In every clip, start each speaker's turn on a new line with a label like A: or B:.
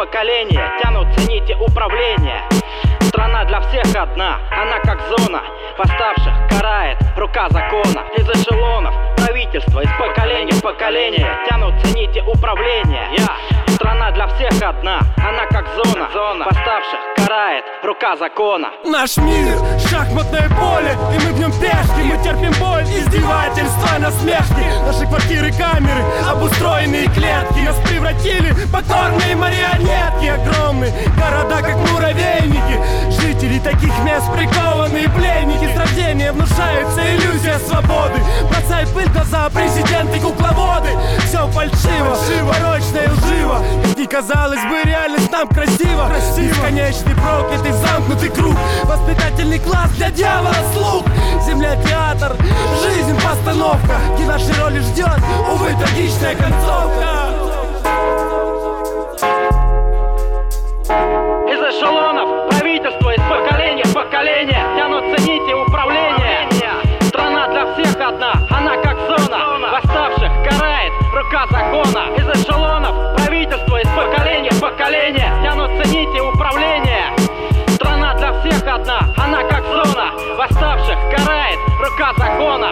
A: поколения тянутся нити управления. Страна для всех одна, она как зона. Восставших карает рука закона. Из эшелонов правительства, из поколения в поколение тянутся нити управления. Страна для всех одна, она как зона. Восставших карает рука закона.
B: Наш мир — шахматное поле, и мы в нем пешки. Мы терпим боль, издевательства, насмешки. Наши квартиры, камеры, обустроенные клетки. Нас превратили в покорные марионетки. Огромные города, как муравейники. Жители таких мест прикованные пленники. С рождения внушается иллюзия свободы. Бросай пыль в глаза, президенты, кукловоды. Все фальшиво, порочно и лживо. Как ни казалось бы, реальность нам красиво. Бесконечный проклятый замкнутый круг. Воспитательный класс для дьявола слуг. Земля театр, жизнь постановка. Где наши роли ждет, увы, трагичная концовка.
A: Из эшелонов правительства, из поколения в поколение тянутся нити управления. Страна для всех одна, она как зона. Восставших карает рука закона. Из эшелонов правительства, из поколения в поколение тянутся нити управления. Страна для всех одна, она как зона. Восставших карает рука закона.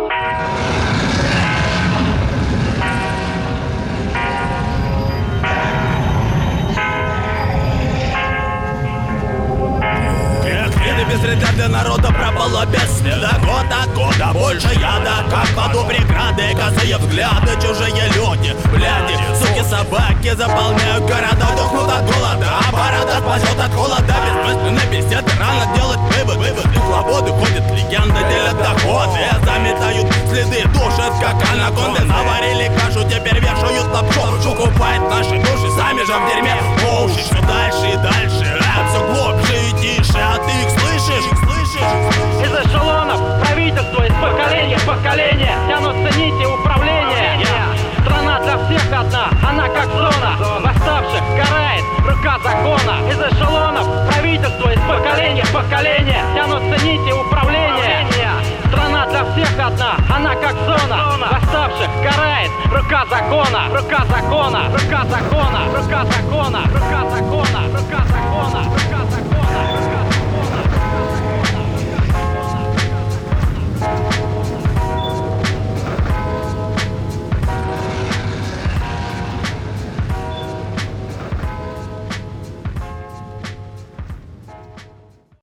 C: Без вреда для народа пропало без следа. Год от года больше яда, как в аду преграды. Косые взгляды, чужие люди, бляди, суки, собаки заполняют города. Дохнут от голода, а борода спасет от холода. Бессмысленные беседы, рано делать вывод. Из свободы ходят легенды, делят доходы. Заметают следы, душат как анаконды. Заварили кашу, теперь вешают лапшу. Купает наши души, сами же в дерьме. Уши все дальше и дальше, все глубже и тише. А ты их слышишь?
A: Из эшелонов правительства, из поколения в поколение тянутся нити управления. Страна для всех одна, она как зона. Восставших карает рука закона. Из эшелонов правительства, из поколения в поколение тянутся нити управления. Страна для всех одна, она как зона. Восставших карает рука закона. Рука закона, рука закона, рука закона, рука закона, рука закона.